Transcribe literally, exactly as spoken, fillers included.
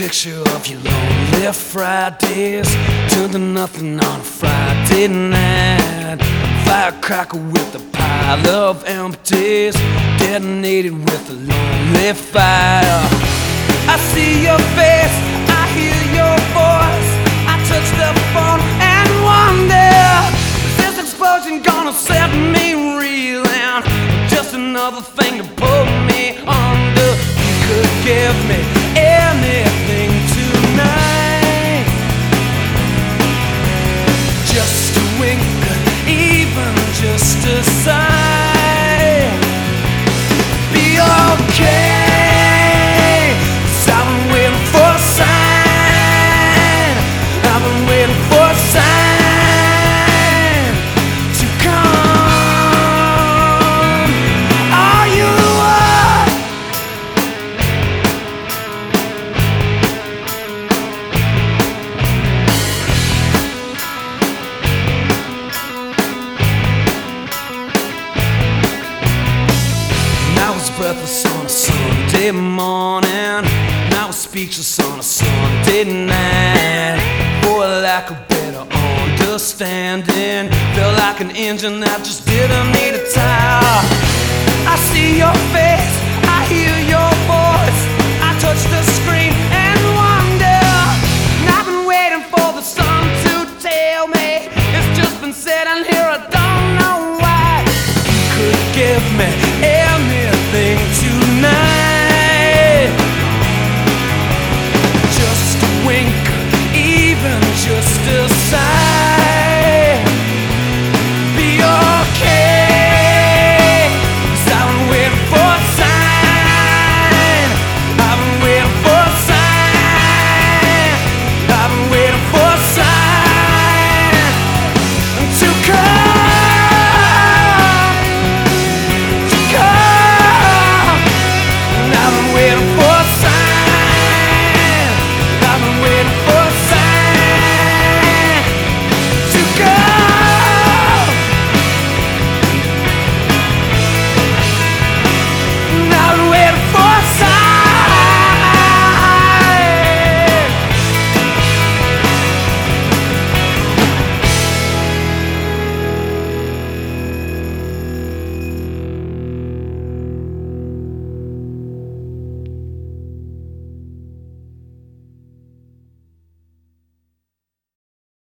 picture of your lonely Fridays turned to nothing on a Friday night. Firecracker with a pile of empties, detonated with a lonely fire. I see your face, I hear your voice, I touch the phone and wonder, is this explosion gonna set me reeling? Just another thing to pull me under. You could give me anything tonight, just a wink, even just a sign. Be okay, 'cause I've been waiting for a sign. I've been waiting for a sign to come. Are you up? I was breathless on a Sunday morning, and I was speechless on a Sunday night. For lack of better understanding, felt like an engine that just didn't need a tire. I see your face, I hear your voice, I touch the screen